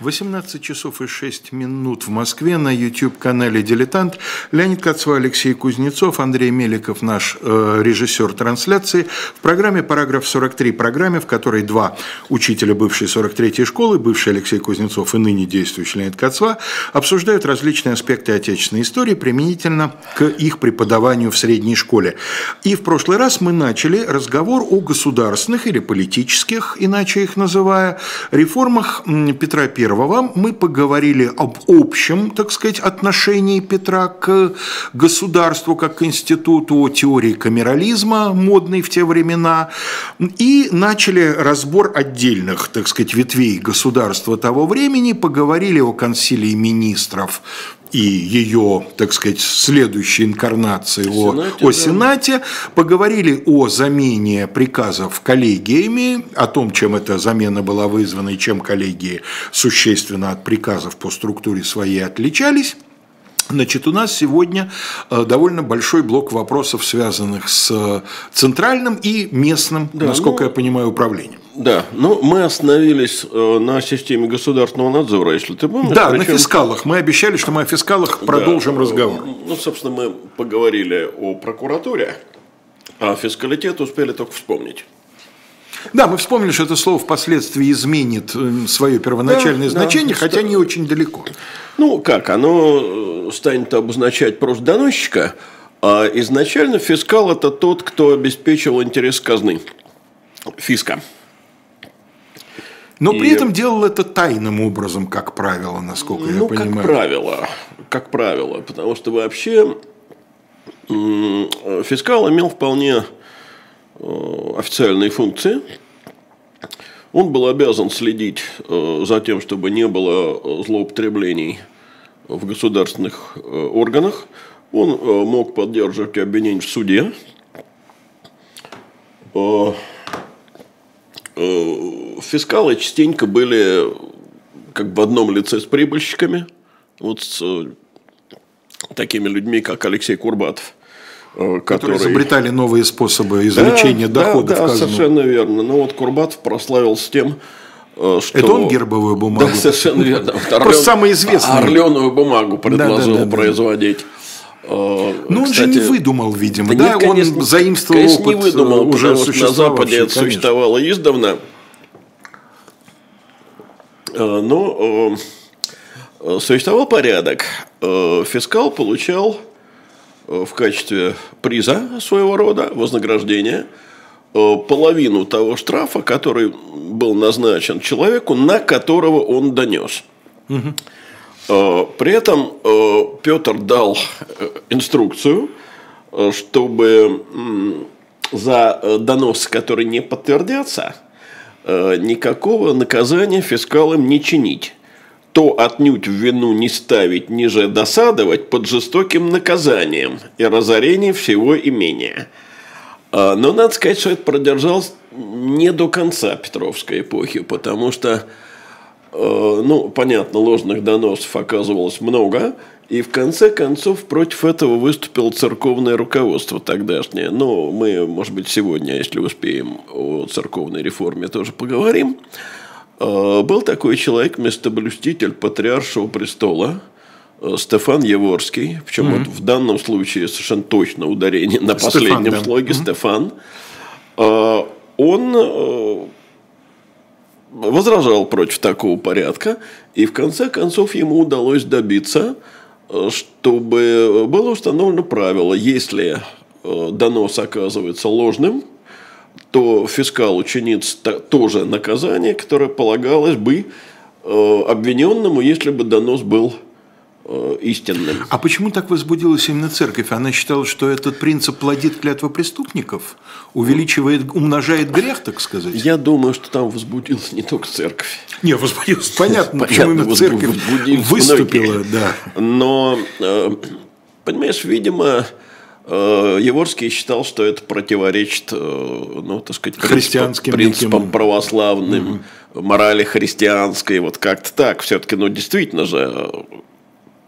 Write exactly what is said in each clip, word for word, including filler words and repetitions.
восемнадцать часов и шесть минут в Москве на YouTube-канале «Дилетант». Леонид Кацва, Алексей Кузнецов, Андрей Меликов, наш э, режиссер трансляции. В программе «Параграф сорок три», программе, в которой два учителя бывшей сорок третьей школы, бывший Алексей Кузнецов и ныне действующий Леонид Кацва, обсуждают различные аспекты отечественной истории применительно к их преподаванию в средней школе. И в прошлый раз мы начали разговор о государственных или политических, иначе их называя, реформах Петра Первого. Мы поговорили об общем, так сказать, отношении Петра к государству как к институту, о теории камерализма, модной в те времена, и начали разбор отдельных, так сказать, ветвей государства того времени, поговорили о консилии министров и ее, так сказать, следующей инкарнации о, Сенате, о Сенате, да. Поговорили о замене приказов коллегиями, о том, чем эта замена была вызвана и чем коллегии существенно от приказов по структуре своей отличались. Значит, у нас сегодня довольно большой блок вопросов, связанных с центральным и местным, да, насколько ну, я понимаю, управлением. Да, но мы остановились на системе государственного надзора, если ты помнишь. Да, причем... на фискалах. Мы обещали, что мы о фискалах да, продолжим разговор. Ну, собственно, мы поговорили о прокуратуре, а фискалитет успели только вспомнить. Да, мы вспомнили, что это слово впоследствии изменит свое первоначальное да, значение, да, хотя что... не очень далеко. Ну, как, оно станет обозначать просто доносчика, а изначально фискал – это тот, кто обеспечивал интерес казны, фиска. Но и... при этом делал это тайным образом, как правило, насколько ну, я понимаю. Ну, как правило, как правило, потому что вообще фискал имел вполне официальные функции. Он был обязан следить за тем, чтобы не было злоупотреблений в государственных органах. Он мог поддерживать обвинение в суде. Фискалы частенько были как бы в одном лице с прибыльщиками. Вот с такими людьми, как Алексей Курбатов. Которые, которые изобретали новые способы извлечения да, доходов. Да, да, совершенно верно. Но вот Курбатов прославился тем, что... Это он гербовую бумагу? Да, совершенно верно. Просто самый известный. Орленую бумагу предложил да, да, да, производить. Ну, кстати, он же не выдумал, видимо. Да, да? Нет, конечно, он заимствовал конечно, опыт не выдумал, уже потому что на Западе это конечно. существовало издавна. Но существовал порядок. Фискал получал в качестве приза своего рода, вознаграждения, половину того штрафа, который был назначен человеку, на которого он донес. Угу. При этом Петр дал инструкцию, чтобы за доносы, которые не подтвердятся, никакого наказания фискалам не чинить. То отнюдь в вину не ставить, ниже досадовать под жестоким наказанием и разорением всего имения. Но надо сказать, что это продержалось не до конца Петровской эпохи, потому что, ну, понятно, ложных доносов оказывалось много, и в конце концов против этого выступило церковное руководство тогдашнее. Но мы, может быть, сегодня, если успеем, о церковной реформе тоже поговорим. Был такой человек, местоблюститель патриаршего престола, Стефан Яворский, причем mm-hmm. вот в данном случае совершенно точно ударение на Стефан, последнем да. слоге, mm-hmm. Стефан, он возражал против такого порядка, и в конце концов ему удалось добиться, чтобы было установлено правило, если донос оказывается ложным, то фискал учинит тоже наказание, которое полагалось бы обвиненному, если бы донос был истинным. А почему так возбудилась именно церковь? Она считала, что этот принцип плодит клятву преступников, увеличивает, умножает грех, так сказать? Я думаю, что там возбудилась не только церковь. Не, возбудилась, понятно, почему именно церковь выступила. Да. Но, понимаешь, видимо... Яворский считал, что это противоречит, ну, так сказать, христианским принципам неким... православным, угу. морали христианской, вот как-то так. Все-таки, ну, действительно же,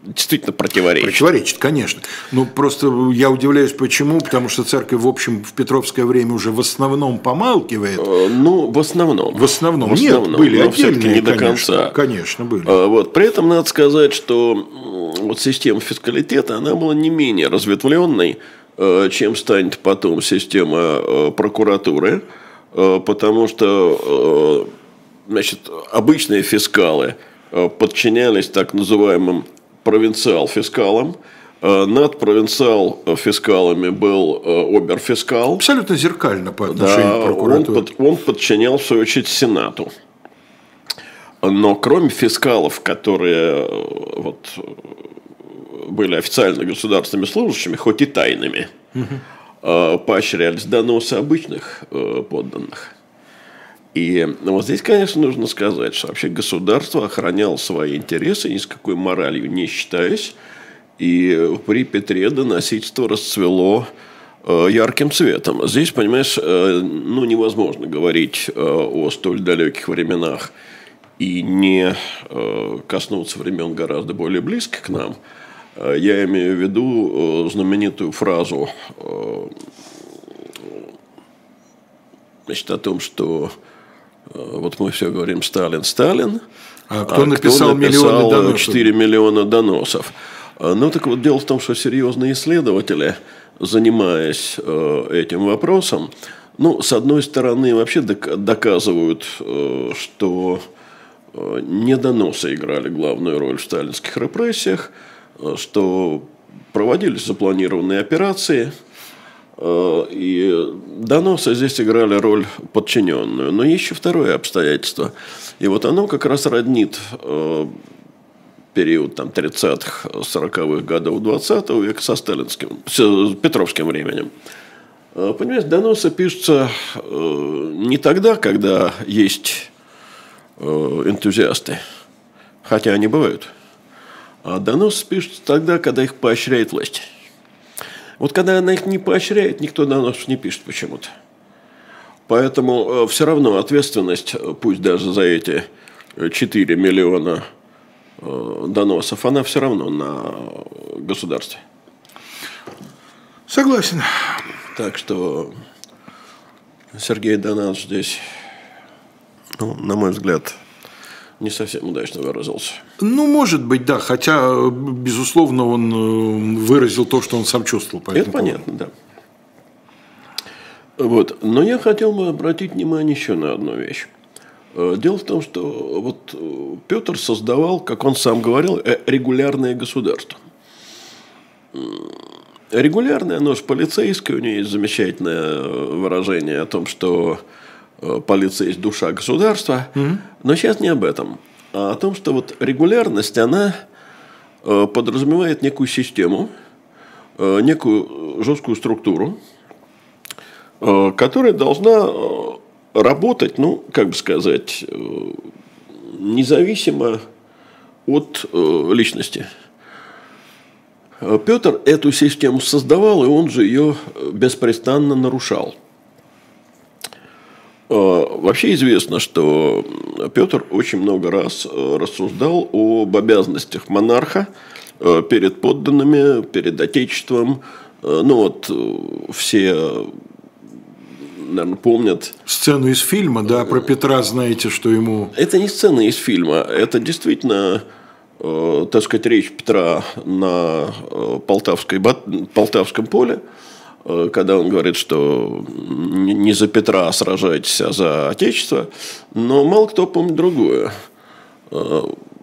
действительно противоречит. Противоречит, конечно. Ну, просто я удивляюсь, почему, потому что церковь, в общем, в Петровское время уже в основном помалкивает. Ну, в основном. В основном. В основном. Нет, были но отдельные, не до конечно, конца. Конечно, были. Вот. При этом надо сказать, что вот система фискалитета, она была не менее разветвленной, чем станет потом система прокуратуры, потому что, значит, обычные фискалы подчинялись так называемым провинциал-фискалам. Над провинциал-фискалами был обер-фискал. Абсолютно зеркально по отношению да, к прокуратуре. Он, под, он подчинял, в свою очередь, Сенату. Но кроме фискалов, которые вот, были официально государственными служащими, хоть и тайными, угу. поощрялись доносы обычных подданных. И вот здесь, конечно, нужно сказать, что вообще государство охраняло свои интересы, ни с какой моралью не считаясь. И при Петре доносительство расцвело ярким цветом. Здесь, понимаешь, ну, невозможно говорить о столь далеких временах и не коснуться времен гораздо более близких к нам. Я имею в виду знаменитую фразу, значит, о том, что вот мы все говорим «Сталин, Сталин», а кто а написал, кто написал миллионы четыре миллиона доносов. Ну, так вот, дело в том, что серьезные исследователи, занимаясь этим вопросом, ну, с одной стороны, вообще доказывают, что не доносы играли главную роль в сталинских репрессиях, что проводились запланированные операции, и доносы здесь играли роль подчиненную. Но есть еще второе обстоятельство. И вот оно как раз роднит период там, тридцатых, сороковых годов двадцатого века со сталинским, с петровским временем. Понимаешь, доносы пишутся не тогда, когда есть энтузиасты, хотя они бывают. А доносы пишутся тогда, когда их поощряет власть. Вот когда она их не поощряет, никто доносов не пишет почему-то. Поэтому все равно ответственность, пусть даже за эти четыре миллиона доносов, она все равно на государстве. Согласен. Так что Сергей Донатович здесь, ну, на мой взгляд, не совсем удачно выразился. Ну, может быть, да. Хотя, безусловно, он выразил то, что он сам чувствовал. По Это понятно, да. Вот. Но я хотел бы обратить внимание еще на одну вещь. Дело в том, что вот Петр создавал, как он сам говорил, регулярное государство. Регулярное, оно же полицейское, у него есть замечательное выражение о том, что полиция есть душа государства. Mm-hmm. Но сейчас не об этом, а о том, что вот регулярность, она подразумевает некую систему, некую жесткую структуру, которая должна работать, ну, как бы сказать, независимо от личности. Петр эту систему создавал, и он же ее беспрестанно нарушал. Вообще известно, что Петр очень много раз рассуждал об обязанностях монарха перед подданными, перед отечеством. Ну вот все, наверное, помнят сцену из фильма, да, про Петра, знаете, что ему... Это не сцена из фильма, это действительно, э, так сказать, речь Петра на Полтавской, Полтавском поле, э, когда он говорит, что не за Петра сражайтесь, а за Отечество. Но мало кто помнит другое. Э,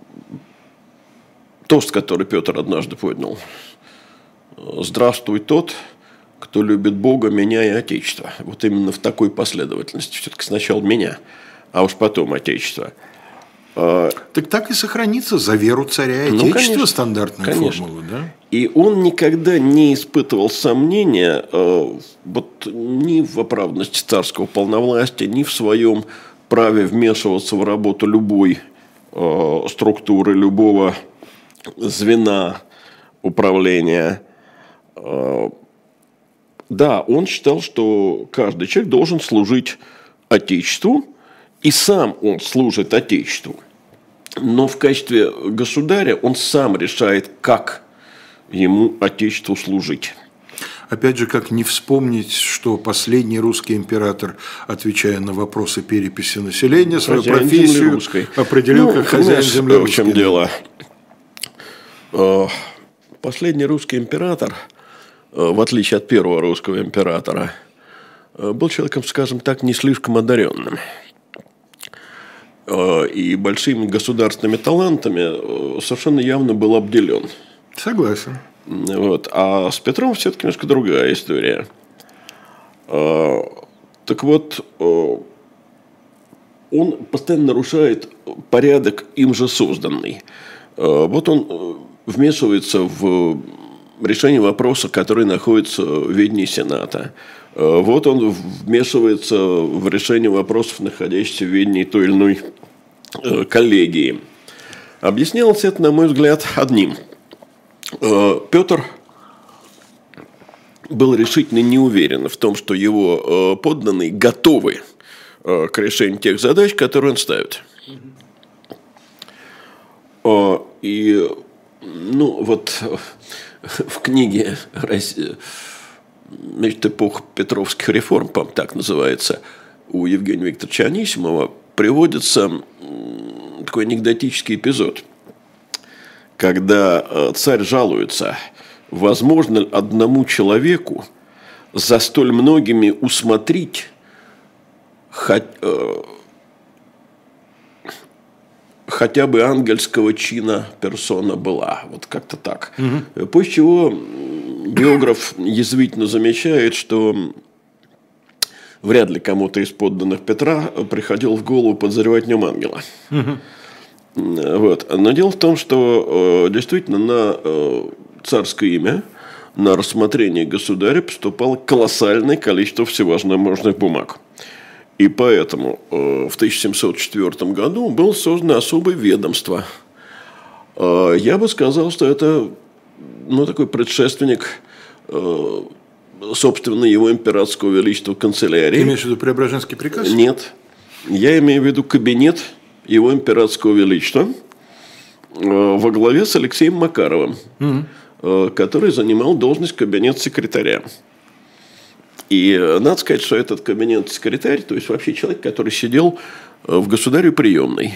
тост, который Петр однажды поднял. «Здравствуй тот, кто любит Бога, меня и Отечество». Вот именно в такой последовательности. Все-таки сначала меня, а уж потом Отечество. Так так и сохранится за веру царя и ну, Отечества, конечно, стандартная конечно. формула. Да? И он никогда не испытывал сомнения э, вот, ни в оправданности царского полновластия, ни в своем праве вмешиваться в работу любой э, структуры, любого звена управления. Э, да, он считал, что каждый человек должен служить Отечеству, и сам он служит Отечеству. но в качестве государя он сам решает, как ему Отечеству служить. Опять же, как не вспомнить, что последний русский император, отвечая на вопросы переписи населения, свою Хозяин профессию определил ну, как хозяин земли русской. В чем дело? Последний русский император, в отличие от первого русского императора, был человеком, скажем так, не слишком одаренным. И большими государственными талантами совершенно явно был обделен. Согласен. Вот. А с Петром все-таки немножко другая история. Так вот, он постоянно нарушает порядок, им же созданный. Вот он вмешивается в решение вопроса, который находится в ведении Сената. Вот он вмешивается в решение вопросов, находящихся в ведении той или иной коллегии. Объяснялось это, на мой взгляд, одним. Петр был решительно не уверен в том, что его подданные готовы к решению тех задач, которые он ставит. И, ну, вот в книге «Значит, эпоха Петровских реформ», по-моему, так называется, у Евгения Викторовича Анисимова, приводится такой анекдотический эпизод, когда царь жалуется, возможно одному человеку за столь многими усмотреть хоть, э, хотя бы ангельского чина персона была. Вот как-то так. Угу. После чего биограф язвительно замечает, что вряд ли кому-то из подданных Петра приходило в голову подозревать в нем ангела. Угу. Вот. Но дело в том, что э, действительно на э, царское имя, на рассмотрение государя поступало колоссальное количество всевозможных бумаг. И поэтому э, в тысяча семьсот четвёртом году было создано особое ведомство. Э, я бы сказал, что это ну, такой предшественник э, собственно его императорского величества канцелярии. Ты имеешь в виду Преображенский приказ? Нет. Я имею в виду кабинет его императорского величества во главе с Алексеем Макаровым, угу. который занимал должность кабинет-секретаря. И надо сказать, что этот кабинет-секретарь, то есть вообще человек, который сидел в государю приемной,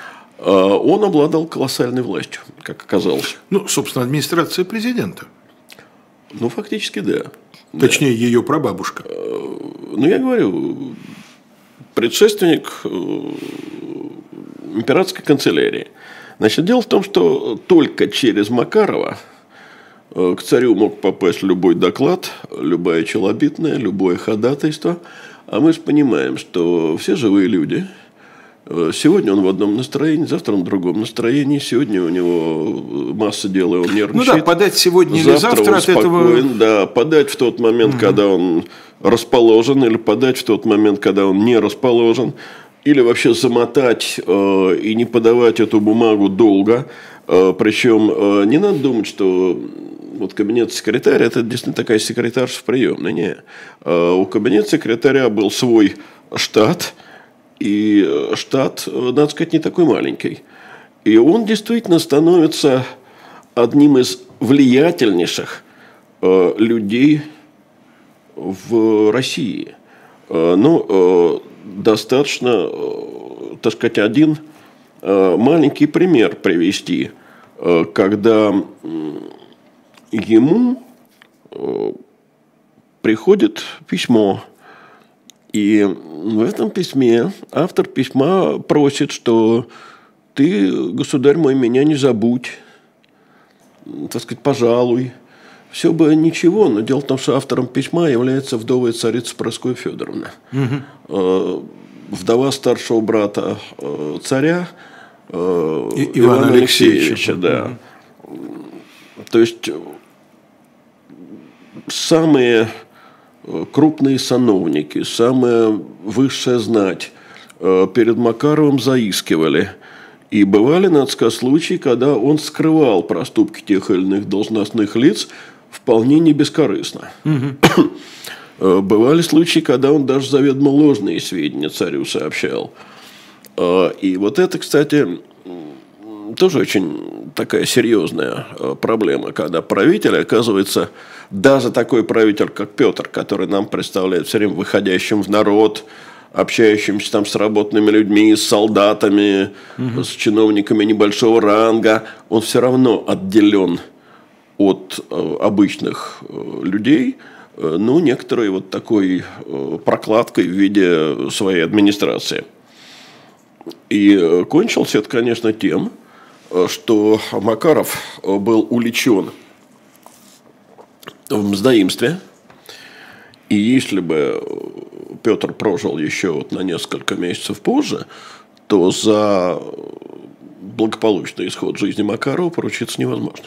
он обладал колоссальной властью, как оказалось. Ну, собственно, администрация президента. Ну, фактически, да. Точнее, да. Ее прабабушка. Ну, я говорю, предшественник императорской канцелярии. Значит, дело в том, что только через Макарова к царю мог попасть любой доклад, любая челобитная, любое ходатайство. А мы же понимаем, что все живые люди. Сегодня он в одном настроении, завтра он в другом настроении. Сегодня у него масса дел, и он нервничает. Ну да, подать сегодня или завтра, завтра от этого... Да, подать в тот момент, угу. когда он расположен, или подать в тот момент, когда он не расположен. Или вообще замотать э, и не подавать эту бумагу долго. Э, причем э, не надо думать, что вот кабинет-секретарь – это действительно такая секретарша в приемной. Не. Э, у кабинет-секретаря был свой штат. И штат, надо сказать, не такой маленький. И он действительно становится одним из влиятельнейших э, людей в России. Э, ну, э, достаточно, э, так сказать, один э, маленький пример привести, э, когда э, ему э, приходит письмо. И в этом письме автор письма просит, что ты, государь мой, меня не забудь, так сказать, пожалуй. Все бы ничего, но дело в том, что автором письма является вдовая царица Параскева Федоровна, угу. вдова старшего брата царя Ивана, Ивана Алексеевича. Алексеевича да. Угу. То есть самые крупные сановники, самая высшая знать перед Макаровым заискивали. И бывали, надо сказать, случаи, когда он скрывал проступки тех или иных должностных лиц вполне не бескорыстно. Угу. Бывали случаи, когда он даже заведомо ложные сведения царю сообщал. И вот это, кстати, тоже очень такая серьезная проблема, когда правитель, оказывается, даже такой правитель, как Петр, который нам представляет все время выходящим в народ, общающимся там с работными людьми, с солдатами, угу. с чиновниками небольшого ранга, он все равно отделен от обычных людей, ну, некоторой вот такой прокладкой в виде своей администрации. И кончился это, конечно, тем, что Макаров был уличен в мздоимстве. И если бы Петр прожил еще вот на несколько месяцев позже, то за благополучный исход жизни Макарова поручиться невозможно.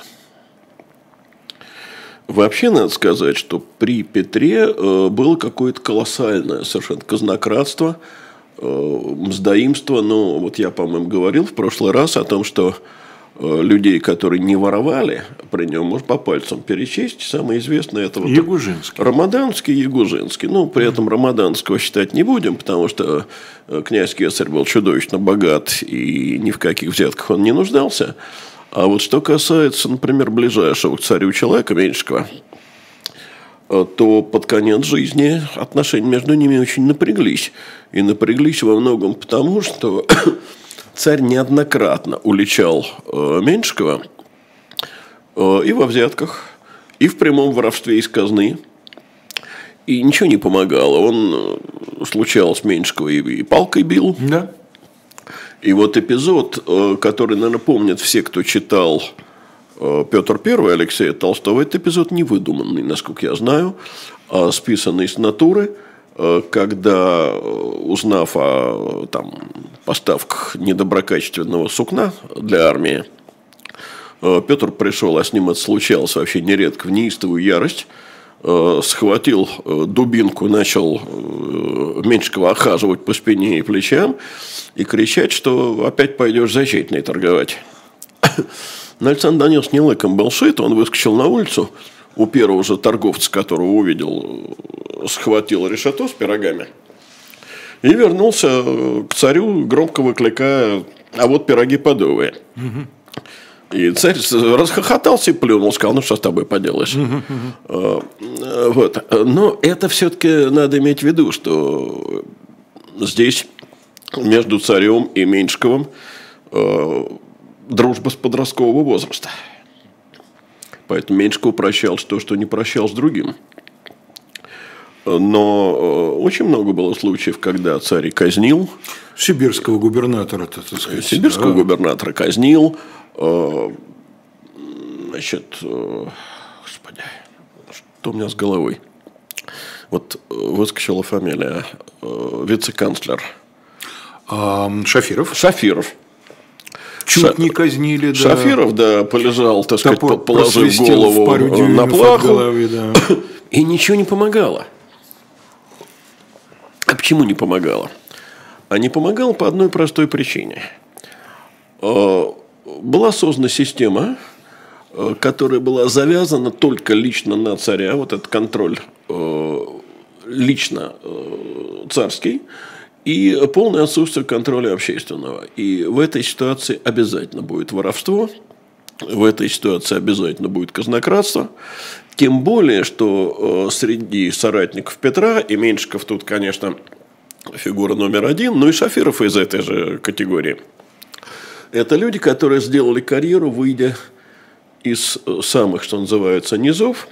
Вообще, надо сказать, что при Петре было какое-то колоссальное совершенно казнократство, мздоимство. Ну, вот я, по-моему, говорил в прошлый раз о том, что людей, которые не воровали, при нем можно по пальцам перечесть. Самое известное это вот Ягужинский. Рамаданский и Ягужинский. Ну, при этом Рамаданского считать не будем, потому что князь Кесарь был чудовищно богат и ни в каких взятках он не нуждался. А вот что касается, например, ближайшего к царю человека, Меньшикова, то под конец жизни отношения между ними очень напряглись. И напряглись во многом потому, что царь неоднократно уличал Меньшикова и во взятках, и в прямом воровстве из казны. И ничего не помогало. Он случалось Меньшикова и палкой бил. Да. И вот эпизод, который, наверное, помнят все, кто читал Петр Первый Алексея Толстого, этот эпизод не выдуманный, насколько я знаю, а списанный с натуры, когда, узнав о там, поставках недоброкачественного сукна для армии, Петр пришел, а с ним это случалось вообще нередко, в неистовую ярость, схватил дубинку, начал Меньшикова охаживать по спине и плечам и кричать, что опять пойдешь защитной торговать. Но Александр Данилович не лыком был шит, он выскочил на улицу, у первого же торговца, которого увидел, схватил решето с пирогами и вернулся к царю, громко выкликая: а вот пироги подовые. И царь расхохотался и плюнул, сказал: ну что с тобой поделаешь. Вот. Но это все-таки надо иметь в виду, что здесь между царем и Меньшиковым дружба с подросткового возраста. Поэтому Меньшиков прощал то, что не прощал с другим. Но очень много было случаев, когда царь казнил. Сибирского губернатора, так сказать. Сибирского да. губернатора казнил. Значит, господи, что у меня с головой? Вот выскочила фамилия. Вице-канцлер. Шафиров. Шафиров. Чуть Ша... не казнили, да. Шафиров, да, полежал, так сказать, Топор положив голову на плаху. Голове, да. И ничего не помогало. А почему не помогало? А не помогало по одной простой причине. Была создана система, которая была завязана только лично на царя, вот этот контроль лично царский, и полное отсутствие контроля общественного. И в этой ситуации обязательно будет воровство, в этой ситуации обязательно будет казнократство. Тем более, что среди соратников Петра, и Меньшиков тут, конечно, фигура номер один, но и Шафиров из этой же категории. Это люди, которые сделали карьеру, выйдя из самых, что называется, низов.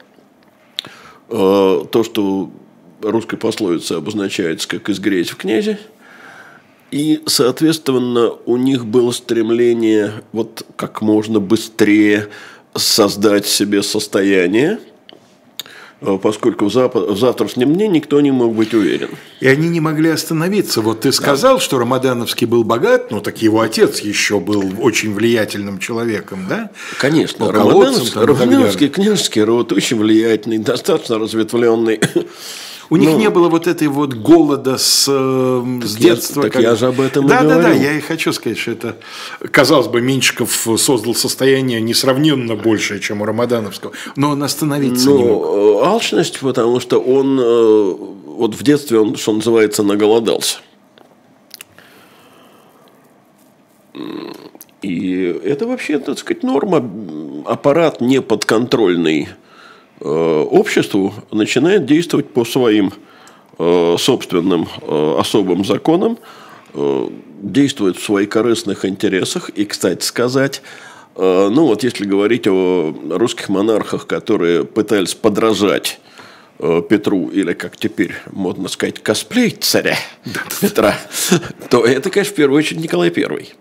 То, что русской пословицей обозначается как «изгреть в князе». И, соответственно, у них было стремление вот как можно быстрее создать себе состояние, поскольку в, зап- в завтрашнем дне никто не мог быть уверен. И они не могли остановиться. Вот ты сказал, да. что Рамадановский был богат, ну так его отец еще был очень влиятельным человеком, да? Конечно. Рамадановский, Рамадановский княжеский род очень влиятельный, достаточно разветвленный. У них ну, не было вот этой вот голода с, с детства. Я, так как... я же об этом да, и говорю. Да, да, я и хочу сказать, что это, казалось бы, Меньшиков создал состояние несравненно большее, чем у Рамадановского, но он остановиться ну, не мог. Алчность, потому что он вот в детстве, он, что называется, наголодался. И это вообще, так сказать, норма. Аппарат, не подконтрольный э, обществу, начинает действовать по своим э, собственным э, особым законам, э, действует в своих корыстных интересах. И, кстати сказать, э, ну вот если говорить о русских монархах, которые пытались подражать э, Петру, или, как теперь модно сказать, косплеить царя Петра, то это, конечно, в первую очередь Николай Первый.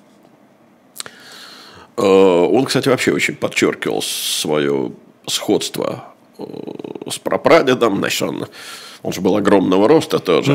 Он, кстати, вообще очень подчеркивал свое сходство с прапрадедом. Значит, он, он же был огромного роста тоже.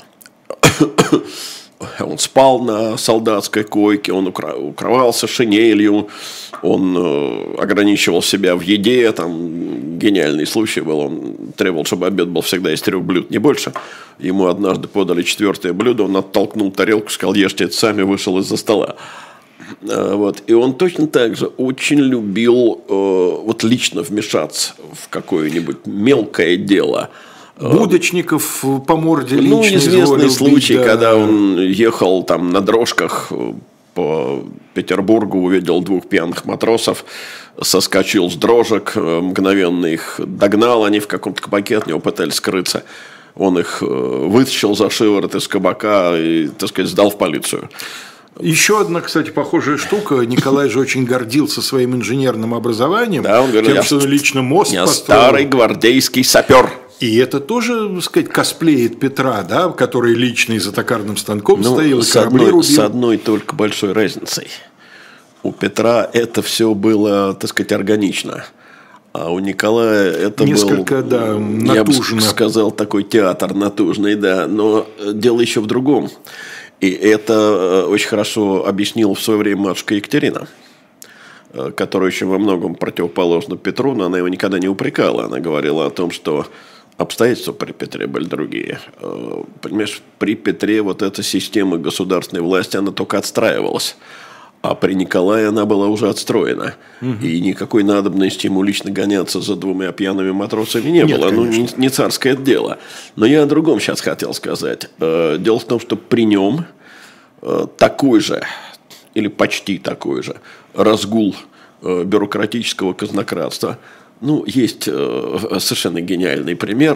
Угу. Он спал на солдатской койке, он укрывался шинелью, он ограничивал себя в еде. Там гениальный случай был. Он требовал, чтобы обед был всегда из трех блюд, не больше. Ему однажды подали четвертое блюдо, он оттолкнул тарелку, сказал: ешьте это сами, вышел из-за стола. Вот. И он точно так же очень любил э, вот лично вмешаться в какое-нибудь мелкое дело. Будочников по морде лично. Ну, известный случай, бить, да. Когда он ехал там на дрожках по Петербургу, увидел двух пьяных матросов, соскочил с дрожек, мгновенно их догнал, они в каком-то кабаке от него пытались скрыться. Он их вытащил за шиворот из кабака и, так сказать, сдал в полицию. Еще одна, кстати, похожая штука. Николай же очень гордился своим инженерным образованием. Да, он говорил, тем, что лично мост я построил. Старый гвардейский сапер. И это тоже, так сказать, косплеит Петра, да, который лично и за токарным станком ну, стоял, и с корабли одной, рубил. С одной только большой разницей. У Петра это все было, так сказать, органично. А у Николая это Несколько, был, да, натужно. Я бы сказал, такой театр натужный, да. Но дело еще в другом. И это очень хорошо объяснила в свое время матушка Екатерина, которая еще во многом противоположна Петру, но она его никогда не упрекала. Она говорила о том, что обстоятельства при Петре были другие. Понимаешь, при Петре вот эта система государственной власти, она только отстраивалась. А при Николае она была уже отстроена. Угу. И никакой надобности ему лично гоняться за двумя пьяными матросами не Нет, было. Конечно. Ну, не, не царское дело. Но я о другом сейчас хотел сказать. Дело в том, что при нем такой же, или почти такой же, разгул бюрократического казнократства. Ну, есть совершенно гениальный пример.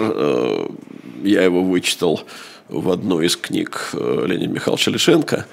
Я его вычитал в одной из книг Леонида Михайловича Лишенко.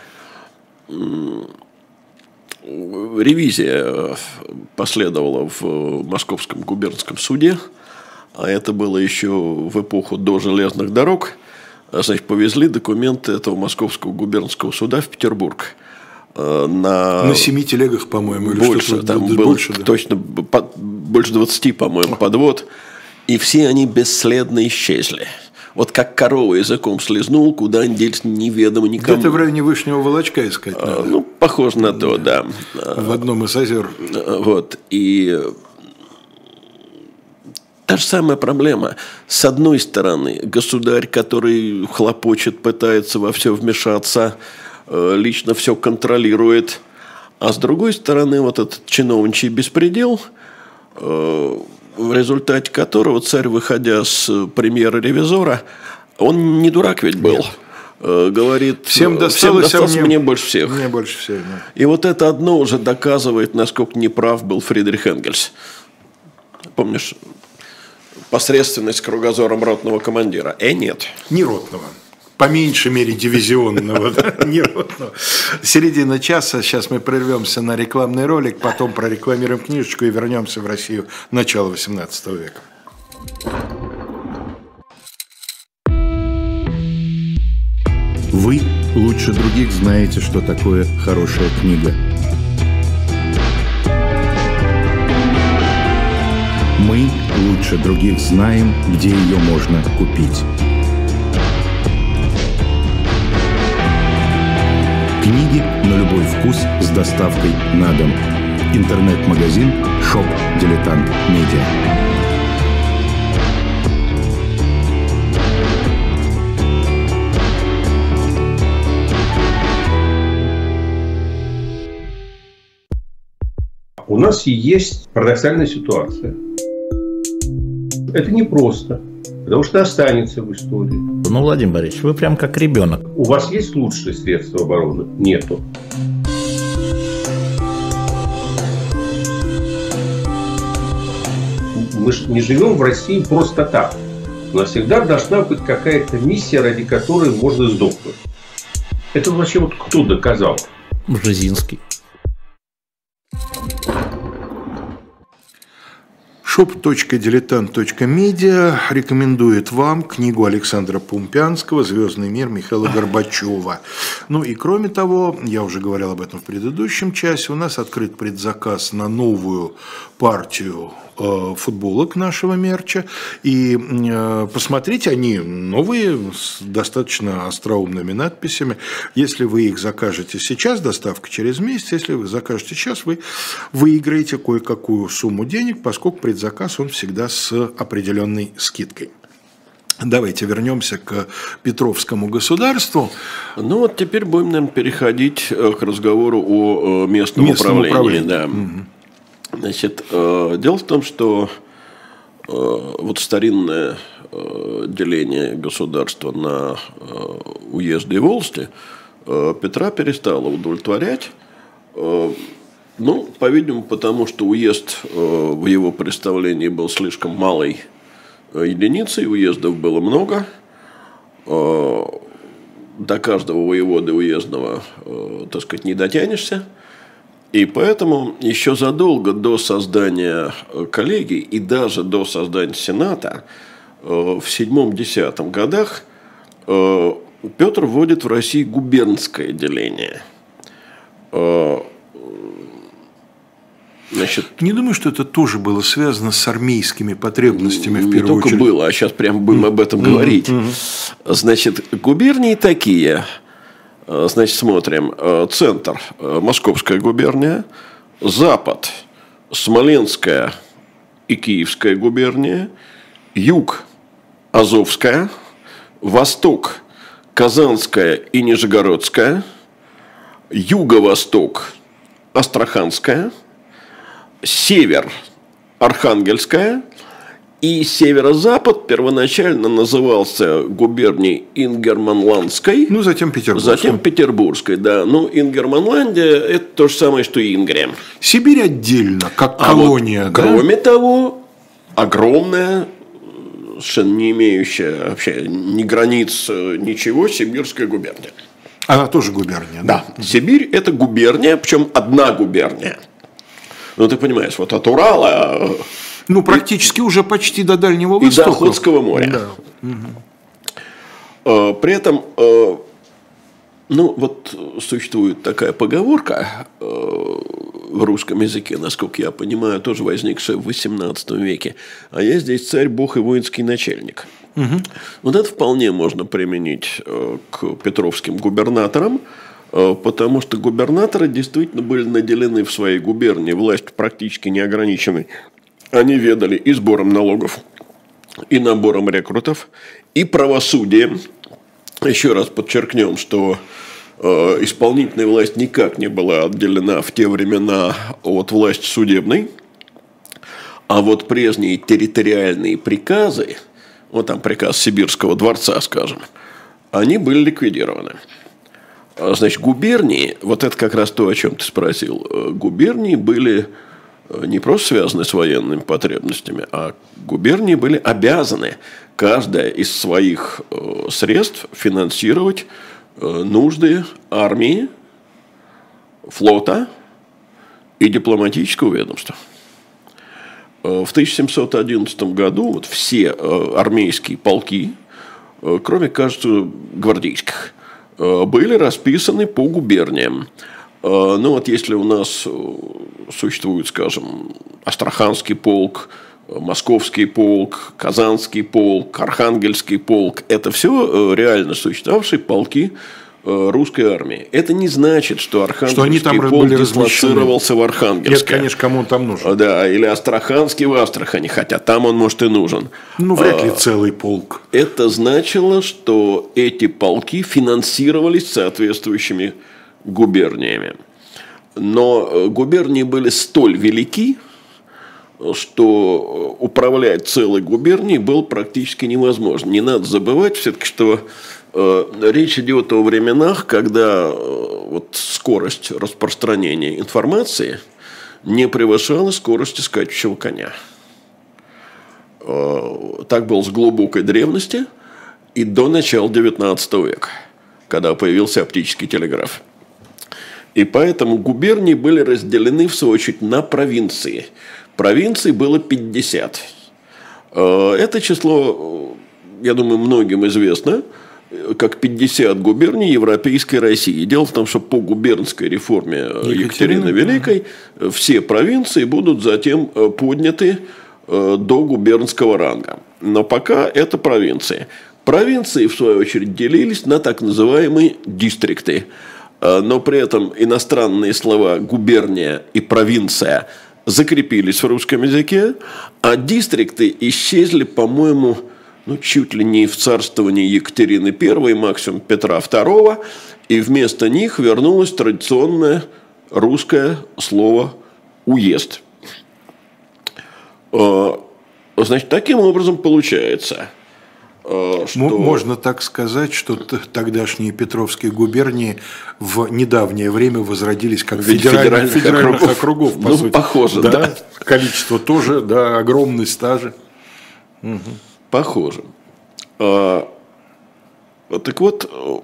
Ревизия последовала в Московском губернском суде, а это было еще в эпоху до железных дорог. Значит, повезли документы этого Московского губернского суда в Петербург. На, на семи телегах, по-моему, или больше, что-то там было больше, да. Точно, по, больше двадцати, по-моему, подвод. И все они бесследно исчезли. Вот как корова языком слезнул, куда они делись, неведомо никому. Где-то в районе Вышнего Волочка искать надо. А, ну, похоже на то, да. В одном из озер. Вот. И та же самая проблема. С одной стороны, государь, который хлопочет, пытается во все вмешаться, лично все контролирует. А с другой стороны, вот этот чиновничий беспредел, в результате которого царь, выходя с премьера-ревизора, он не дурак ведь был. Нет. Говорит, всем досталось, всем досталось а мне, мне больше всех. Мне больше всех, да. И вот это одно уже доказывает, насколько неправ был Фридрих Энгельс. Помнишь, посредственность кругозором ротного командира? Э, нет. Не ротного. По меньшей мере дивизионного. Середина часа. Сейчас мы прервемся на рекламный ролик, потом прорекламируем книжечку и вернемся в Россию начала восемнадцатого века. Вы лучше других знаете, что такое хорошая книга. Мы лучше других знаем, где ее можно купить. Книги на любой вкус с доставкой на дом. Интернет-магазин «Шоп Дилетант Медиа». У нас есть парадоксальная ситуация. Это непросто, потому что останется в истории. Ну, Владимир Борисович, вы прям как ребенок. У вас есть лучшие средства обороны? Нету. Мы же не живем в России просто так. У нас всегда должна быть какая-то миссия, ради которой можно сдохнуть. Это вообще вот кто доказал? Бжезинский. шоп точка дилетант точка медиа рекомендует вам книгу Александра Пумпянского «Звездный мир» Михаила Горбачева. Ну и кроме того, я уже говорил об этом в предыдущем часе, у нас открыт предзаказ на новую партию э, футболок нашего мерча. И э, посмотрите, они новые, с достаточно остроумными надписями. Если вы их закажете сейчас, доставка через месяц, если вы закажете сейчас, вы выиграете кое-какую сумму денег, поскольку предзаказ он всегда с определенной скидкой. Давайте вернемся к Петровскому государству. Ну вот теперь будем, наверное, переходить к разговору о местном, местном управлении. управлении. Да. Угу. Значит, дело в том, что вот старинное деление государства на уезды и волости Петра перестало удовлетворять. Ну, по-видимому, потому что уезд в его представлении был слишком малой единицей, уездов было много. До каждого воеводы уездного, так сказать, не дотянешься. И поэтому еще задолго до создания коллегий и даже до создания Сената в седьмом-десятом годах Петр вводит в России губернское деление. Значит, не думаю, что это тоже было связано с армейскими потребностями в первую очередь. Не только было, а сейчас прямо будем об этом говорить. Значит, губернии такие. Значит, смотрим. Центр – Московская губерния. Запад – Смоленская и Киевская губерния. Юг – Азовская. Восток – Казанская и Нижегородская. Юго-восток – Астраханская. Север – Архангельская. И северо-запад первоначально назывался губернией Ингерманландской. Ну, затем Петербургской. Затем Петербургской, да. Ну, Ингерманландия – это то же самое, что и Ингрия. Сибирь отдельно, как а колония, вот, да? Кроме того, огромная, совершенно не имеющая вообще ни границ, ничего, Сибирская губерния. Она тоже губерния, да? Да. Сибирь – это губерния, причем одна губерния. Ну, ты понимаешь, вот от Урала… Ну, практически и, уже почти до Дальнего Востока. И до Охотского моря. Да. Угу. При этом, ну, вот существует такая поговорка в русском языке, насколько я понимаю, тоже возникшая в восемнадцатом веке. А я здесь царь, бог и воинский начальник. Угу. Вот это вполне можно применить к петровским губернаторам, потому что губернаторы действительно были наделены в своей губернии властью практически неограниченной. Они ведали и сбором налогов, и набором рекрутов, и правосудием. Еще раз подчеркнем, что э, исполнительная власть никак не была отделена в те времена от власти судебной. А вот прежние территориальные приказы, вот там приказ Сибирского дворца, скажем, они были ликвидированы. Значит, губернии, вот это как раз то, о чем ты спросил, губернии были не просто связаны с военными потребностями, а губернии были обязаны каждая из своих средств финансировать нужды армии, флота и дипломатического ведомства. В тысяча семьсот одиннадцатом году вот все армейские полки, кроме, кажется, гвардейских, были расписаны по губерниям. Ну вот если у нас существует, скажем, Астраханский полк, Московский полк, Казанский полк, Архангельский полк, это все реально существовавшие полки русской армии. Это не значит, что Архангельский что полк дислоцировался в Архангельске. Нет, конечно, кому он там нужен. Да, или Астраханский в Астрахани, хотя там он, может, и нужен. Ну, вряд ли целый полк. Это значило, что эти полки финансировались соответствующими губерниями. Но губернии были столь велики, что управлять целой губернией было практически невозможно. Не надо забывать все-таки, что э, речь идет о временах, когда э, вот скорость распространения информации не превышала скорости скачущего коня. Так было с глубокой древности и до начала девятнадцатого века, когда появился оптический телеграф. И поэтому губернии были разделены, в свою очередь, на провинции. Провинций было пятьдесят. Это число, я думаю, многим известно, как пятьдесят губерний Европейской России. Дело в том, что по губернской реформе Екатерины, Екатерины Великой все провинции будут затем подняты до губернского ранга. Но пока это провинции. Провинции, в свою очередь, делились на так называемые дистрикты. Но при этом иностранные слова «губерния» и «провинция» закрепились в русском языке, а дистрикты исчезли, по-моему, ну, чуть ли не в царствовании Екатерины Первой, максимум Петра Второго, и вместо них вернулось традиционное русское слово «уезд». Значит, таким образом получается, что... Можно так сказать, что тогдашние Петровские губернии в недавнее время возродились как федеральных, федеральных округов, округов по ну, сути. Похоже, да. да. Количество тоже, да, огромность та же. Угу. Похоже. А, так вот,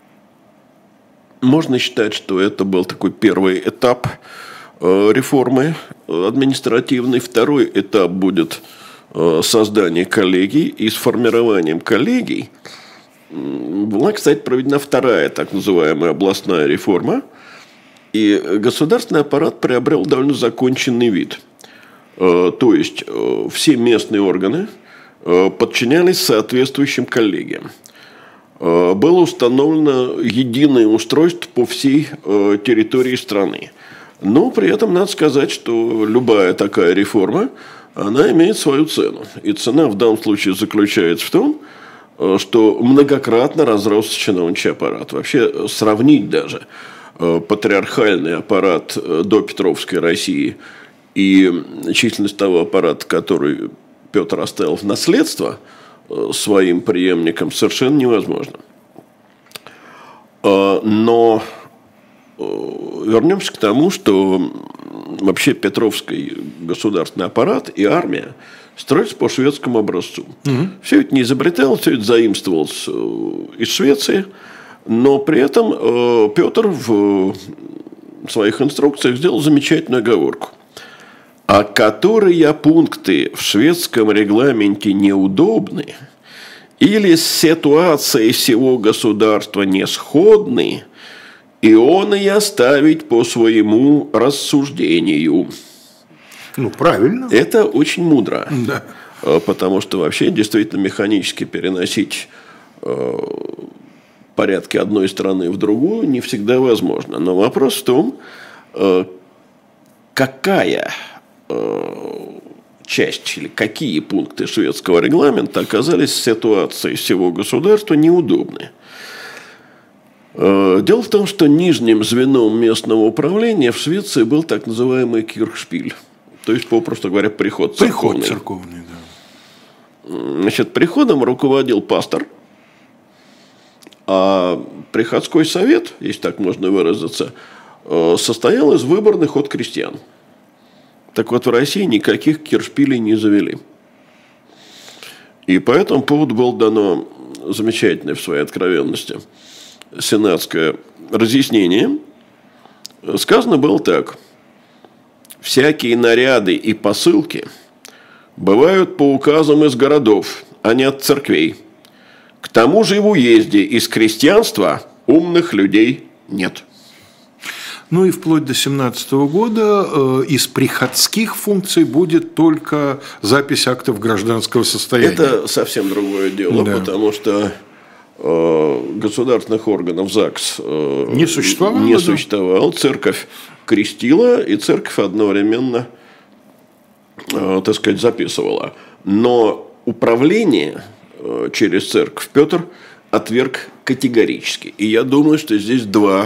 можно считать, что это был такой первый этап реформы административной. Второй этап будет создание коллегий. И с формированием коллегий была, кстати, проведена вторая так называемая областная реформа. И государственный аппарат приобрел довольно законченный вид. То есть все местные органы подчинялись соответствующим коллегиям. Было установлено единое устройство по всей территории страны. Но при этом надо сказать, что любая такая реформа, она имеет свою цену. И цена в данном случае заключается в том, что многократно разросся чиновничий аппарат. Вообще сравнить даже патриархальный аппарат до Петровской России и численность того аппарата, который Петр оставил в наследство своим преемникам, совершенно невозможно. Но вернемся к тому, что вообще Петровский государственный аппарат и армия строятся по шведскому образцу. Угу. Все это не изобреталось, все это заимствовалось из Швеции, но при этом Петр в своих инструкциях сделал замечательную оговорку. А которые пункты в шведском регламенте неудобны или с ситуацией всего государства не сходны, и он и оставить по своему рассуждению. Ну, правильно. Это очень мудро. Да. Потому что вообще действительно механически переносить э, порядки одной страны в другую не всегда возможно. Но вопрос в том, э, какая э, часть или какие пункты шведского регламента оказались в ситуации всего государства неудобны. Дело в том, что нижним звеном местного управления в Швеции был так называемый кирхшпиль. То есть, попросту говоря, приход церковный. Приход церковный, да. Значит, приходом руководил пастор, а приходской совет, если так можно выразиться, состоял из выборных от крестьян. Так вот, в России никаких кирхшпилей не завели. И по этому поводу было дано замечательное в своей откровенности сенатское разъяснение. Сказано было так. Всякие наряды и посылки бывают по указам из городов, а не от церквей. К тому же и в уезде из крестьянства умных людей нет. Ну и вплоть до семнадцатого года э, из приходских функций будет только запись актов гражданского состояния. Это совсем другое дело, да. Потому что государственных органов ЗАГС не существовало, не существовало. Церковь крестила, и церковь одновременно, так сказать, записывала. Но управление через церковь Петр отверг категорически. И я думаю, что здесь два,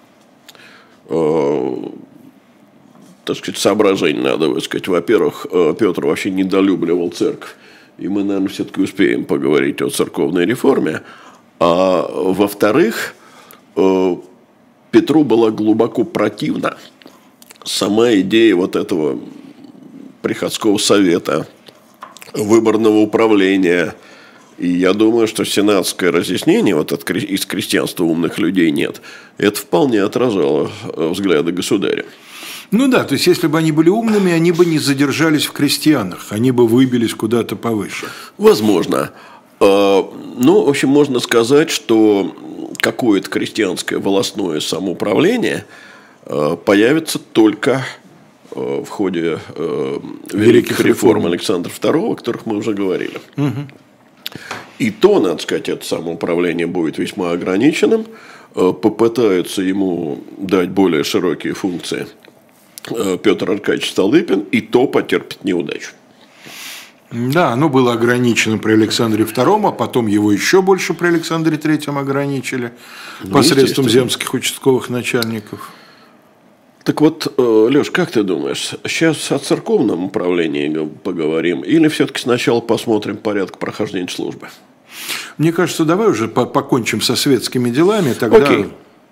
так сказать, соображения надо высказать. Во-первых, Петр вообще недолюбливал церковь. И мы, наверное, все-таки успеем поговорить о церковной реформе. А во-вторых, Петру была глубоко противна сама идея вот этого приходского совета выборного управления. И я думаю, что сенатское разъяснение, вот от, из крестьянства умных людей нет, это вполне отражало взгляды государя. Ну да, то есть, если бы они были умными, они бы не задержались в крестьянах, они бы выбились куда-то повыше. Возможно. Ну, в общем, можно сказать, что какое-то крестьянское волостное самоуправление появится только в ходе великих, великих реформ, реформ Александра второго, о которых мы уже говорили. Угу. И то, надо сказать, это самоуправление будет весьма ограниченным, попытаются ему дать более широкие функции Петр Аркадьевич Столыпин, и то потерпит неудачу. Да, оно было ограничено при Александре втором, а потом его еще больше при Александре третьем ограничили, ну, посредством земских участковых начальников. Так вот, Леш, как ты думаешь, сейчас о церковном управлении поговорим или все-таки сначала посмотрим порядок прохождения службы? Мне кажется, давай уже покончим со светскими делами, тогда... Окей.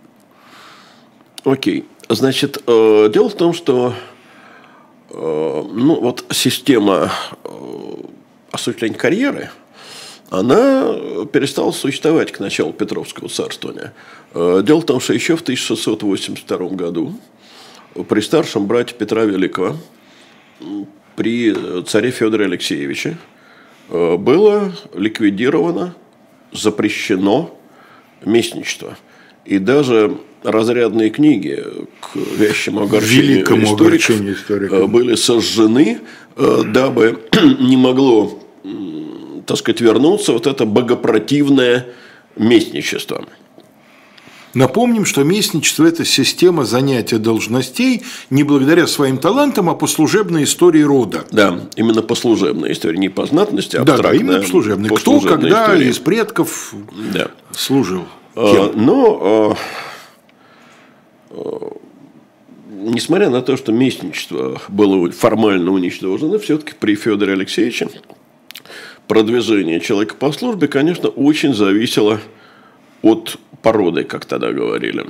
Окей. Значит, дело в том, что ну, вот система осуществления карьеры, она перестала существовать к началу Петровского царствования. Дело в том, что еще в тысяча шестьсот восемьдесят втором году при старшем брате Петра Великого, при царе Федоре Алексеевиче, было ликвидировано, запрещено местничество. И даже разрядные книги к вящему огорчению историков, историков были сожжены, дабы не могло, так сказать, вернуться вот это богопротивное местничество. Напомним, что местничество – это система занятия должностей не благодаря своим талантам, а по служебной истории рода. Да, именно по служебной истории, не по знатности, а да, да, именно по служебной. По Кто, когда истории. Из предков да. служил? А, но, а, а, несмотря на то, что местничество было формально уничтожено, все-таки при Федоре Алексеевиче продвижение человека по службе, конечно, очень зависело от породы, как тогда говорили.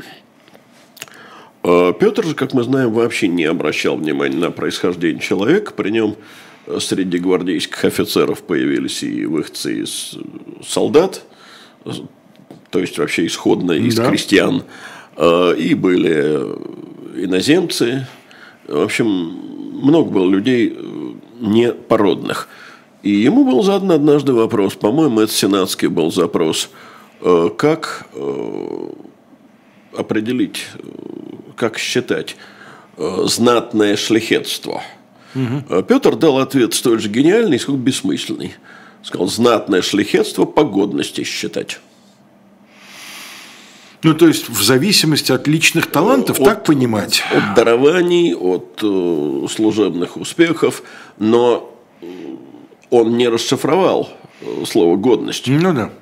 Петр же, как мы знаем, вообще не обращал внимания на происхождение человека. При нем среди гвардейских офицеров появились и выходцы из солдат, то есть вообще исходно из да. крестьян, и были иноземцы. В общем, много было людей непородных. И ему был задан однажды вопрос, по-моему, это сенатский был запрос, как определить, как считать знатное шляхетство. Угу. Петр дал ответ столь же гениальный, сколько бессмысленный. Сказал, знатное шляхетство по годности считать. Ну, то есть, в зависимости от личных талантов, от, так понимать? От дарований, от э, служебных успехов, но он не расшифровал слово «годность». Ну, да.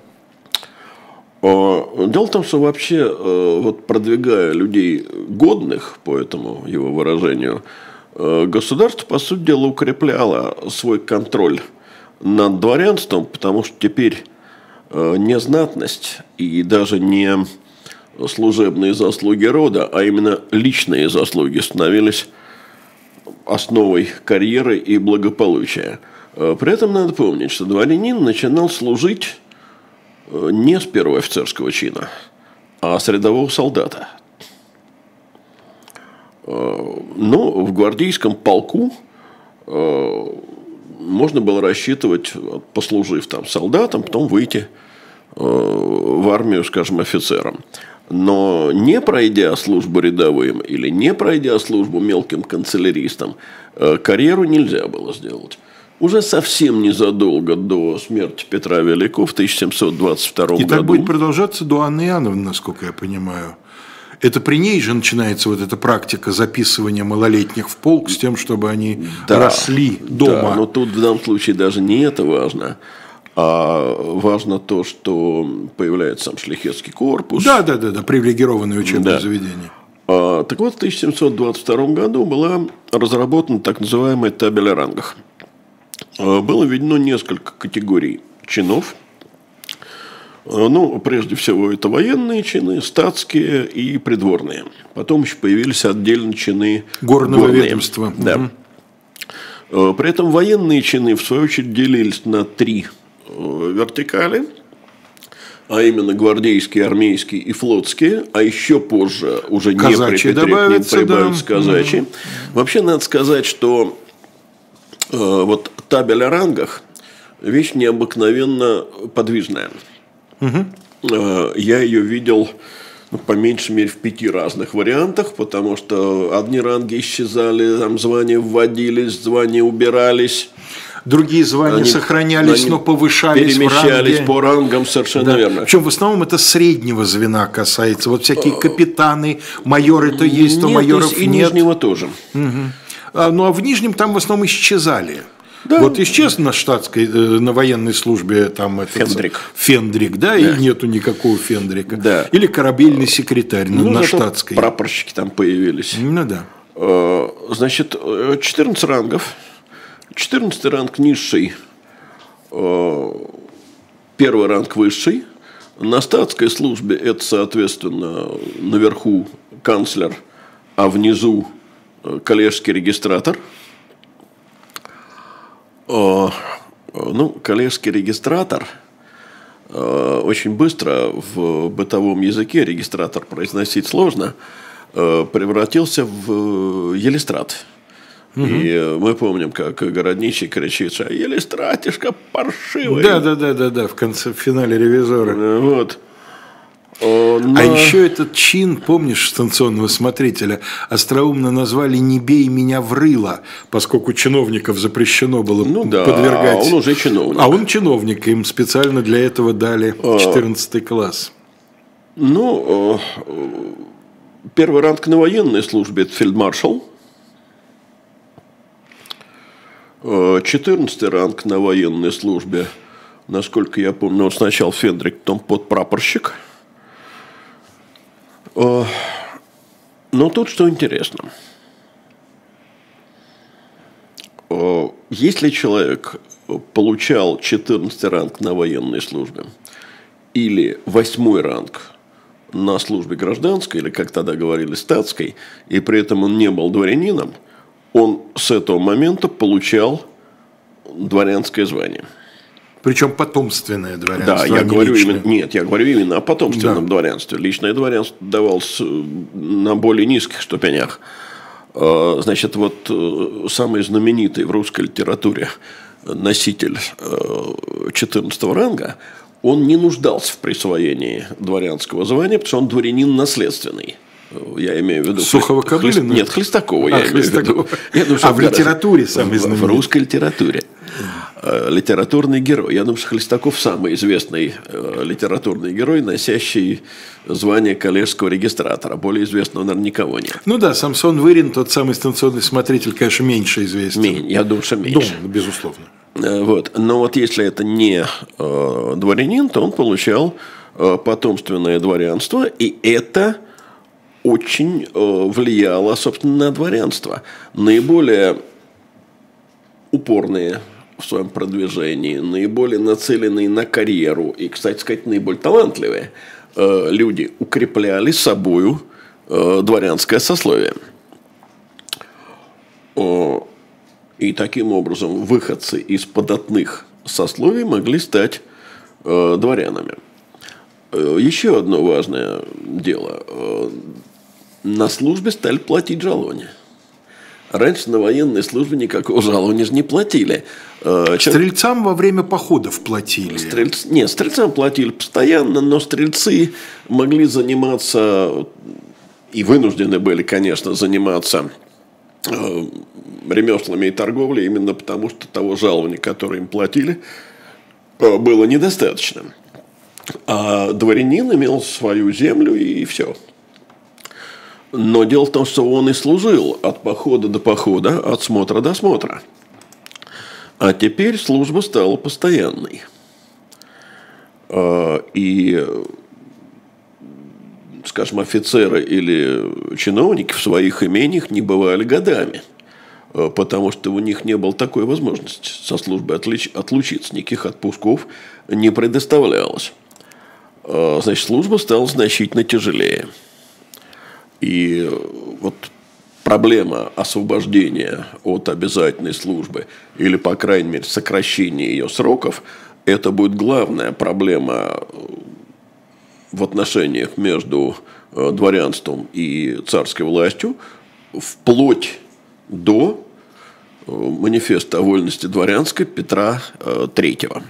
Дело в том, что вообще, вот продвигая людей годных, по этому его выражению, государство, по сути дела, укрепляло свой контроль над дворянством, потому что теперь не знатность и даже не служебные заслуги рода, а именно личные заслуги становились основой карьеры и благополучия. При этом надо помнить, что дворянин начинал служить не с первого офицерского чина, а с рядового солдата. Но в гвардейском полку можно было рассчитывать, послужив там солдатом, потом выйти в армию, скажем, офицером. Но не пройдя службу рядовым или не пройдя службу мелким канцеляристом, карьеру нельзя было сделать. Уже совсем незадолго до смерти Петра Великого в тысяча семьсот двадцать втором году. И так будет продолжаться до Анны Иоанновны, насколько я понимаю. Это при ней же начинается вот эта практика записывания малолетних в полк с тем, чтобы они да, росли дома. Да, но тут в данном случае даже не это важно, а важно то, что появляется сам шляхетский корпус. Да, да, да, да, привилегированное учебное да. заведение. А, так вот, в тысяча семьсот двадцать втором году была разработана так называемая табель о рангах. Было введено несколько категорий чинов. Ну, прежде всего, это военные чины, статские и придворные. Потом еще появились отдельно чины горного горные. ведомства. Да. При этом военные чины, в свою очередь, делились на три вертикали, а именно гвардейские, армейские и флотские, а еще позже уже казачьи не при Петре к ним прибавятся да. казачьи. Mm-hmm. Вообще, надо сказать, что э, вот табель о рангах – вещь необыкновенно подвижная. Mm-hmm. Э, я ее видел, ну, по меньшей мере, в пяти разных вариантах, потому что одни ранги исчезали, там звания вводились, звания убирались. Другие звания они, сохранялись, они но повышались перемещались в ранге. По рангам, совершенно да. верно. Причем в основном это среднего звена касается. Вот всякие капитаны, майоры то есть, то нет, майоров то есть и нет. И нижнего тоже. Угу. А, ну а в нижнем там в основном исчезали. Да. Вот исчез на штатской, на военной службе там этот Фендрик, Фендрик да, да, и нету никакого Фендрика. Да. Или корабельный секретарь ну, на штатской. Прапорщики там появились. Ну да. Значит, четырнадцать рангов. четырнадцатый ранг низший, первый ранг высший. На статской службе это, соответственно, наверху канцлер, а внизу коллежский регистратор. Ну, коллежский регистратор очень быстро в бытовом языке, регистратор произносить сложно, превратился в елистрат. Угу. И мы помним, как городничий кричит, что елистратишка паршивый. Да, да, да, да, да, в конце, в финале ревизора. Вот. Но... А еще этот чин, помнишь, станционного смотрителя, остроумно назвали «не бей меня в рыло», поскольку чиновников запрещено было ну, да, подвергать. А он уже чиновник. А он чиновник, им специально для этого дали четырнадцатый класс. Ну, первый ранг на военной службе – это фельдмаршал. четырнадцатый ранг на военной службе, насколько я помню, он сначала Фендрик, потом подпрапорщик. Но тут что интересно. Если человек получал четырнадцатый ранг на военной службе или восьмой ранг на службе гражданской, или, как тогда говорили, статской, и при этом он не был дворянином, он с этого момента получал дворянское звание. Причем потомственное дворянство. Да, я говорю именно, нет, я говорю именно о потомственном да. дворянстве. Личное дворянство давалось на более низких ступенях. Значит, вот самый знаменитый в русской литературе носитель четырнадцатого ранга, он не нуждался в присвоении дворянского звания, потому что он дворянин наследственный. Я имею в виду... Сухого-Кобылина? Хлест... Нет, Хлестакова. А, я Хлестакова. Имею в виду. Я думаю, а в литературе самый знаменитый? В русской литературе. Литературный герой. Я думаю, что Хлестаков самый известный литературный герой, носящий звание коллежского регистратора. Более известного, наверное, никого нет. Ну да, Самсон Вырин, тот самый станционный смотритель, конечно, меньше известен. Меньше, я думаю, что меньше. Да, безусловно. Вот. Но вот если это не э, дворянин, то он получал э, потомственное дворянство, и это очень э, влияло, собственно, на дворянство. Наиболее упорные в своем продвижении, наиболее нацеленные на карьеру и, кстати сказать, наиболее талантливые э, люди укрепляли собою э, дворянское сословие. О, и таким образом выходцы из податных сословий могли стать э, дворянами. Э, еще одно важное дело. Э, на службе стали платить жалования. Раньше на военной службе никакого жалования же не платили. Стрельцам во время походов платили. Стрельц... Нет, стрельцам платили постоянно, но стрельцы могли заниматься, и вынуждены были, конечно, заниматься э, ремеслами и торговлей, именно потому, что того жалования, которое им платили, э, было недостаточно. А дворянин имел свою землю, и все. Но дело в том, что он и служил от похода до похода, от смотра до смотра. А теперь служба стала постоянной. И, скажем, офицеры или чиновники в своих имениях не бывали годами, потому что у них не было такой возможности со службы отлучиться. Никаких отпусков не предоставлялось. Значит, служба стала значительно тяжелее. И вот проблема освобождения от обязательной службы или, по крайней мере, сокращения ее сроков, это будет главная проблема в отношениях между дворянством и царской властью вплоть до манифеста о вольности дворянской Петра Третьего.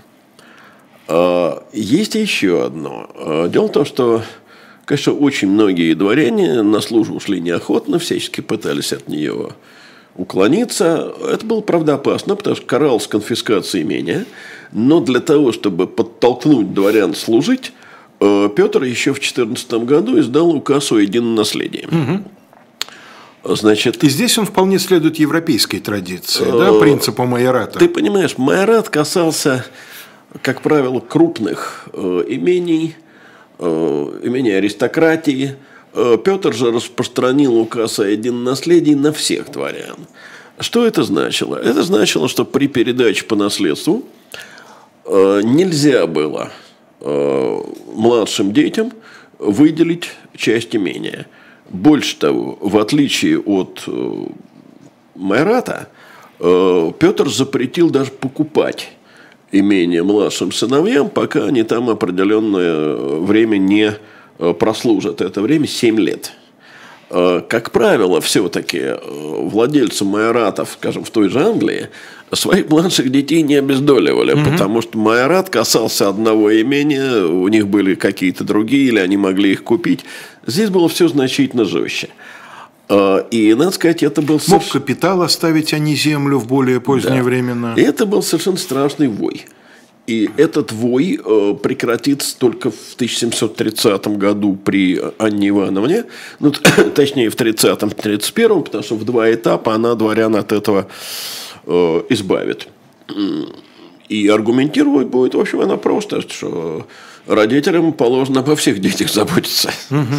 Есть еще одно. Дело в том, что, конечно, очень многие дворяне на службу ушли неохотно, всячески пытались от нее уклониться. Это было, правда, опасно, потому что каралось конфискация имения. Но для того, чтобы подтолкнуть дворян служить, Петр еще в четырнадцатом году издал указ о едином наследии. Угу. Значит, и здесь он вполне следует европейской традиции, э, да, принципу майората. Ты понимаешь, майорат касался, как правило, крупных э, имений, э, имений аристократии. Э, Петр же распространил указ о едином наследии на всех дворян. Что это значило? Это значило, что при передаче по наследству э, нельзя было э, младшим детям выделить часть имения. Больше того, в отличие от э, майората, э, Петр запретил даже покупать имение младшим сыновьям, пока они там определенное время не э, прослужат. Это время семь лет. Э, как правило, все-таки э, владельцы майоратов, скажем, в той же Англии, своих младших детей не обездоливали, угу. потому что майорат касался одного имения, у них были какие-то другие, или они могли их купить. Здесь было все значительно жестче. И, надо сказать, это был... Мог капитал оставить, а не землю в более поздние да. времена. И это был совершенно страшный вой. И этот вой прекратится только в тысяча семьсот тридцатом году при Анне Ивановне, ну, точнее, в тридцатом — тридцать первом, потому что в два этапа она дворян от этого избавит. И аргументировать будет, в общем, она просто, что родителям положено обо всех детях заботиться.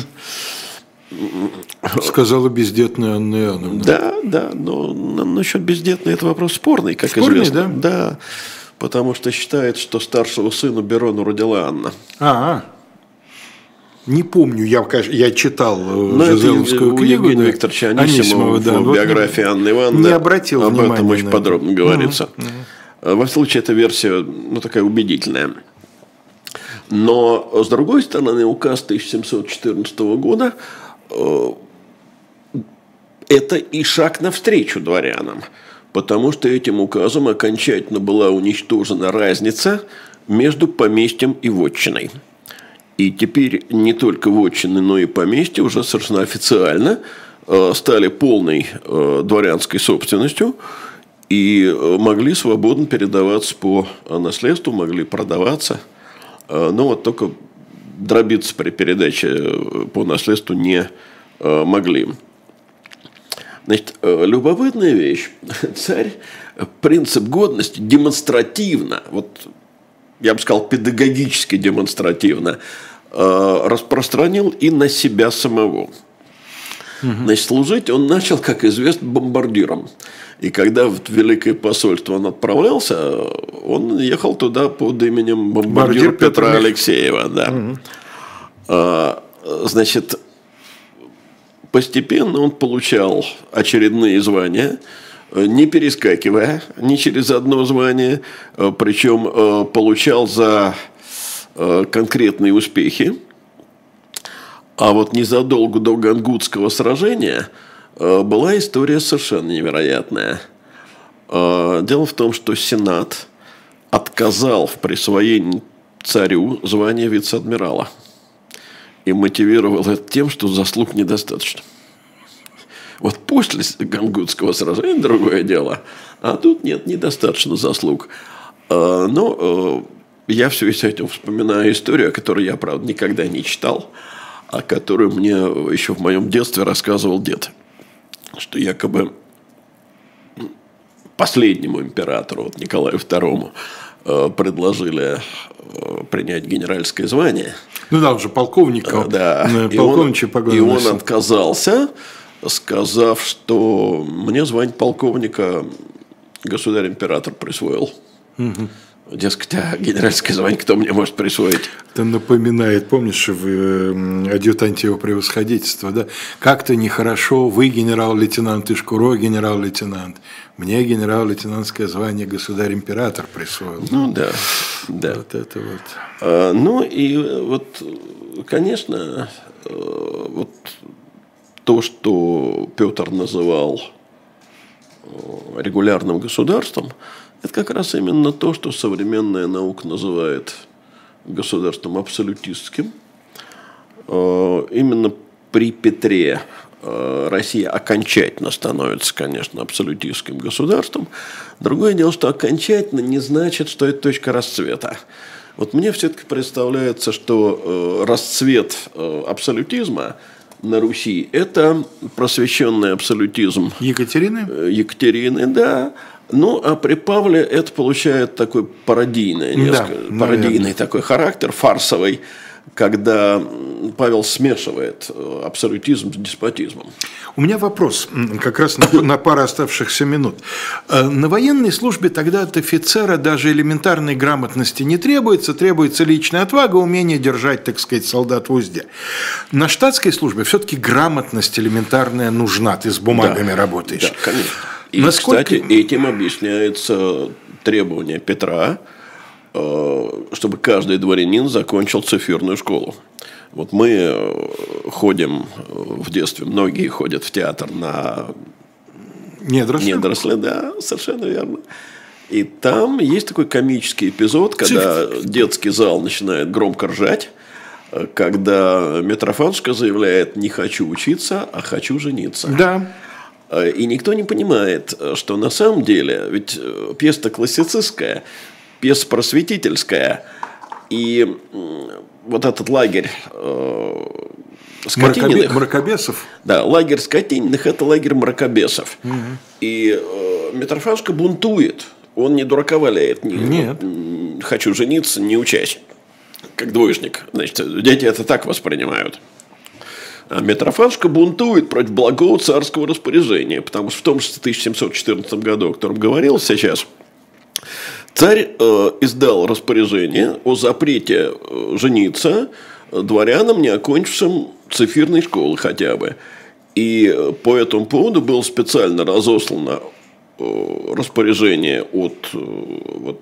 Угу. Сказала бездетная Анна Иоанновна. Да, да, но насчет бездетной это вопрос спорный, как спорный, известно. Да? Да, потому что считается, что старшего сына Берону родила Анна. А, не помню, я, я читал Жизеловскую книгу. У Евгения Викторовича Анисимова в да, биографии Анны Ивановны не обратил об внимания этом очень на подробно это. говорится. Угу, угу. Во всяком случае, эта версия, ну, такая убедительная. Но, с другой стороны, указ тысяча семьсот четырнадцатого года э, это и шаг навстречу дворянам, потому что этим указом окончательно была уничтожена разница между поместьем и вотчиной. И теперь не только вотчины, но и поместья уже совершенно официально э, стали полной э, дворянской собственностью и могли свободно передаваться по наследству, могли продаваться. Но вот только дробиться при передаче по наследству не могли. Значит, любопытная вещь. Царь принцип годности демонстративно, вот я бы сказал, педагогически демонстративно распространил и на себя самого. Угу. Значит, служить он начал, как известно, бомбардиром. И когда в Великое посольство он отправлялся, он ехал туда под именем бомбардира Петра Петра Алексеева. Да. Угу. А, значит, постепенно он получал очередные звания, не перескакивая ни через одно звание, причем получал за конкретные успехи. А вот незадолго до Гангутского сражения была история совершенно невероятная. Дело в том, что Сенат отказал в присвоении царю звания вице-адмирала и мотивировал это тем, что заслуг недостаточно. Вот после Гангутского сражения другое дело, а тут нет, недостаточно заслуг. Но я в связи с этим вспоминаю историю, о которой я, правда, никогда не читал, а которую мне еще в моем детстве рассказывал дед. Что якобы последнему императору, вот Николаю второму, предложили принять генеральское звание. Ну да, он же полковник. Да. И он, и он отказался, сказав, что мне звание полковника государь-император присвоил. Угу. Дескать, а генеральское звание кто мне может присвоить? Это напоминает, помнишь, в адъютанте его превосходительства, да? Как-то нехорошо, вы генерал-лейтенант, и Шкуро генерал-лейтенант. Мне генерал-лейтенантское звание государь-император присвоил. Ну да, да. Вот это вот. А, ну и вот, конечно, вот то, что Петр называл регулярным государством, это как раз именно то, что современная наука называет государством абсолютистским. Именно при Петре Россия окончательно становится, конечно, абсолютистским государством. Другое дело, что окончательно не значит, что это точка расцвета. Вот мне все-таки представляется, что расцвет абсолютизма на Руси – это просвещенный абсолютизм Екатерины? Екатерины, да. Ну, а при Павле это получает такой пародийный, несколько, да, пародийный такой характер, фарсовый, когда Павел смешивает абсолютизм с деспотизмом. У меня вопрос, как раз на, на пару оставшихся минут. На военной службе тогда от офицера даже элементарной грамотности не требуется, требуется личная отвага, умение держать, так сказать, солдат в узде. На штатской службе все-таки грамотность элементарная нужна, ты с бумагами да, работаешь. Да, конечно. И, Насколько... кстати, этим объясняется требование Петра, чтобы каждый дворянин закончил цифирную школу. Вот мы ходим в детстве, многие ходят в театр на недоросли, недоросли, да, совершенно верно. И там есть такой комический эпизод, когда Циф... детский зал начинает громко ржать, когда Митрофанушка заявляет: не хочу учиться, а хочу жениться. Да. И никто не понимает, что на самом деле, ведь пьеса классицистская, пьеса просветительская, и вот этот лагерь э, Скотининых... Мракобесов? Да, лагерь Скотининых – это лагерь мракобесов. Угу. И э, Митрофанушка бунтует, он не дурака валяет. Не, Нет. Вот, хочу жениться, не учась, как двоечник. Значит, дети это так воспринимают. А Митрофанушка бунтует против благого царского распоряжения, потому что в том же тысяча семьсот четырнадцатом году, о котором говорил сейчас, царь э, издал распоряжение о запрете э, жениться дворянам, не окончившим цифирной школы хотя бы. И э, по этому поводу было специально разослано э, распоряжение от э, вот,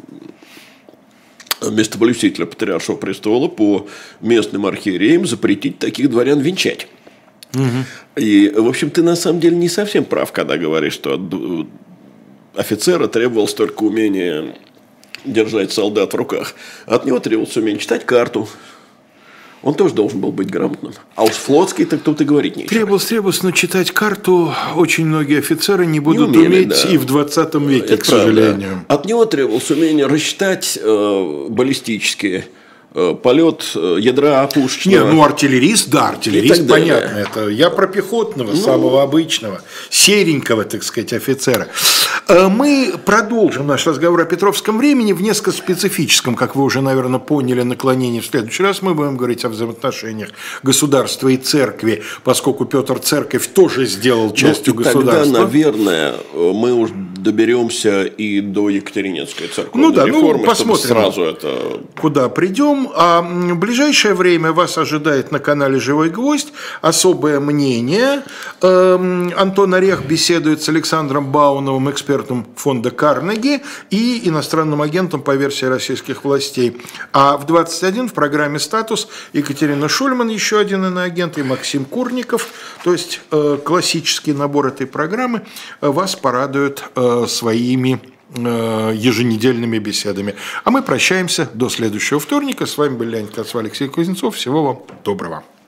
местоблюстителя Патриаршего престола по местным архиереям запретить таких дворян венчать. Угу. И, в общем, ты на самом деле не совсем прав, когда говоришь, что от офицера требовалось только умение держать солдат в руках. От него требовалось умение читать карту. Он тоже должен был быть грамотным. А уж флотский, так тут и говорить нечего. Требовалось, требовалось, но читать карту очень многие офицеры не будут не умели, уметь да. и в двадцатом веке, это к сожалению. Правда. От него требовалось умение рассчитать э, баллистические э, полет э, ядра пушечного. Не, ну артиллерист, да, артиллерист, понятно. Это я про пехотного, ну, самого обычного, серенького, так сказать, офицера. Мы продолжим наш разговор о Петровском времени в несколько специфическом, как вы уже, наверное, поняли, наклонении. В следующий раз мы будем говорить о взаимоотношениях государства и церкви, поскольку Петр церковь тоже сделал частью ну, государства. Тогда, наверное, мы уже доберемся и до Екатерининской церковной ну, да, реформы, ну, посмотрим, сразу это... куда придем. А в ближайшее время вас ожидает на канале «Живой гвоздь» особое мнение. Антон Орех беседует с Александром Бауновым, экспертом фонда Карнеги, и иностранным агентом по версии российских властей. А в двадцать один в программе «Статус» Екатерина Шульман, еще один иноагент, и Максим Курников. То есть э, классический набор этой программы вас порадует э, своими э, еженедельными беседами. А мы прощаемся до следующего вторника. С вами был Леонид Кацва, Алексей Кузнецов. Всего вам доброго.